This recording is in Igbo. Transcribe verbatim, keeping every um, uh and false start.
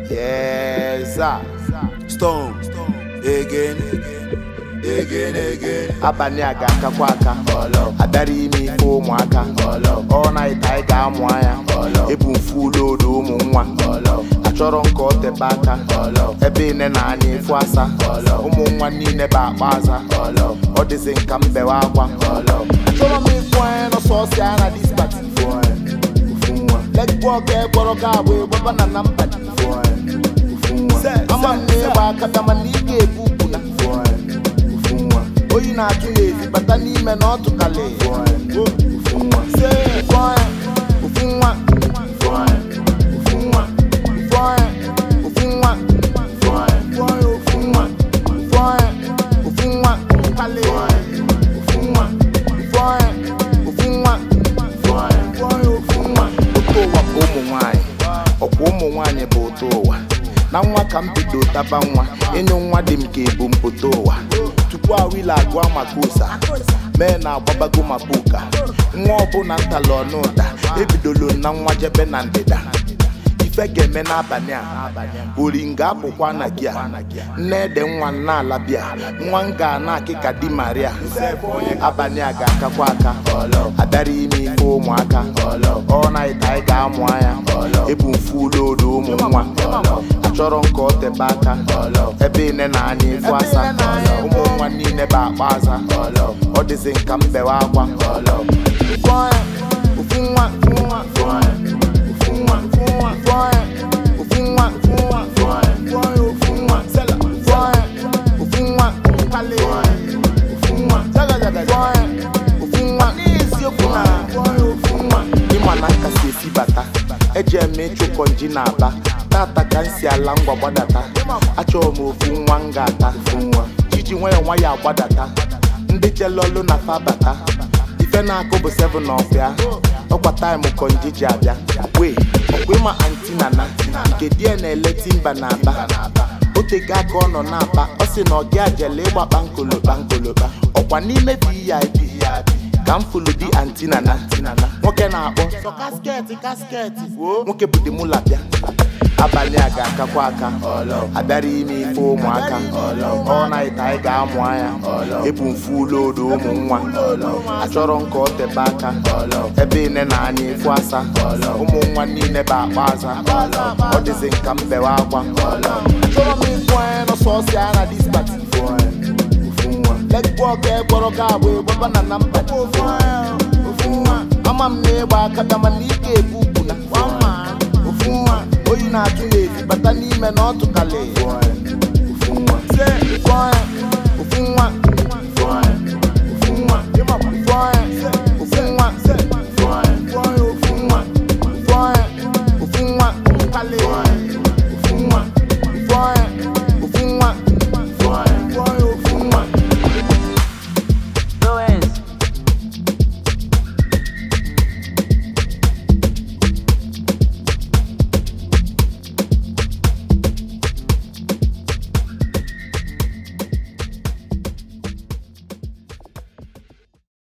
Yes, sir. Stone. Again. Again, again. Abani aga kakwaka. Adari imi fo mwaka. All night I ga mwaya. Ebu mfulo do mwa. Achoro nko te baka. Ebe ne na ani fuasa. Umu mwa nine ba baza. Odizi nka mbe wakwa. Achoro mi fwen no sauce ya na this party. Leg walk e kworo ka we baba na nampati. Ama ne ba kata manike bubu na. Oyi na atulezi bata n'ime na otukale. Say fine, ufunwa, fine, ufunwa, fine, ufunwa, fine, ufunwa, fine, ufunwa, kale, ufunwa, fine, ufunwa, fine, ufunwa. Otowa omu nwanyị, ọkwa ụmụ nwanyị bụ otowa. Na nwa ka mbido taba nwa, enyo nwa dị m ka ebu mpoto ụwa. Tupu awila agwa makosa, mee na agbabago mabuka. Nwa ọbụna ntala ọnụda, ebidolo na nwa jebe na ndịda. Ife ga-eme n'abalị a, oringa abụkwa na gị a. Nne ede nwa nna ala bịa, nwa nga na akịka di Maria. Abalị a ga-akakwa aka, adara ime ife ụmụaka. All night anyị ga-amụ anya, ebu mfulo odo ụmụ nwa. Achọrọ nke ọ tebe aka, ebe ine na anya ifu asa. Ụmụ nwa niile bụ akpa aza, ọ dịzi nka mbewe akwa. Ofu nwa, nwa, ufunwa, ufunwa, ufunwa, ufunwa, ufunwa, sela, ufunwa, kale, ufunwa, jaga jaga, ufunwa, nisi okuna, ufunwa. Ima na kasi esi bata, eje me chukonji na aba. Tata kansi ala ngwa gbadata, achọ m ofu nwa ngata. Jiji nwayọ nwayọ agbadata, ndị jelolu na fabata. Ife na-akụ bụ seven of ya. Ọkwa time konji ji abịa. Wee, ọkwa ịma anti nana nke die na-ele timba na aba. Otega aka ọ nọ na-aba, ọ sị na ọ gị ajele ịgbakpa nkoloba nkoloba. Ọkwa n'ime V I P ka m fulu di anti nana. Nwoke na-akpọ sọ kasketi kasketi, nwoke bụ di mụ labịa. Abalị a ga-akakwa aka, abịara ime ife ụmụaka. All night anyị ga-amụ anya, ebu mfulo odo ụmụ nwa. Achọrọ nke ọ tebe aka, ebe ine na anya ifu asa. Ụmụ nwa niile bụ akpa aza, ọ dịzi nka mbewe akwa. Achọrọ m ifu anya no sauce ya na this party. Leg walk e kworo ka we baba na nampati. Ama m na ịgba akata mana ike ebubu na. Oyi na atulezi bata n'ime na otukale. Say fine, ufunwa.